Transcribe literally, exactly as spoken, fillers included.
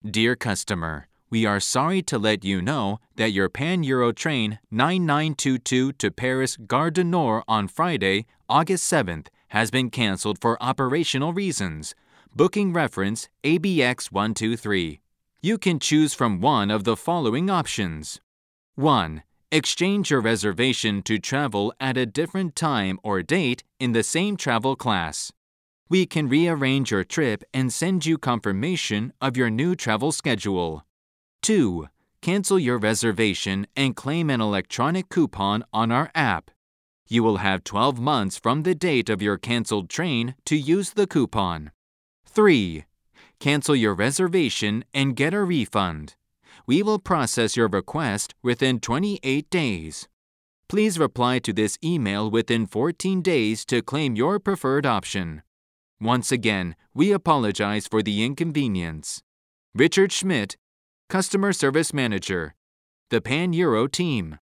Dear customer, we are sorry to let you know that your Pan-Euro train nine nine two two to Paris Gare du Nord on Friday, August seventh, has been canceled for operational reasons. Booking reference A B X one two three. You can choose from one of the following options. one. Exchange your reservation to travel at a different time or date in the same travel class. We can rearrange your trip and send you confirmation of your new travel schedule. two. Cancel your reservation and claim an electronic coupon on our app. You will have twelve months from the date of your canceled train to use the coupon. three. Cancel your reservation and get a refund. We will process your request within twenty-eight days. Please reply to this email within fourteen days to claim your preferred option. Once again, we apologize for the inconvenience. Richard Schmidt, Customer Service Manager, the Pan-Euro team.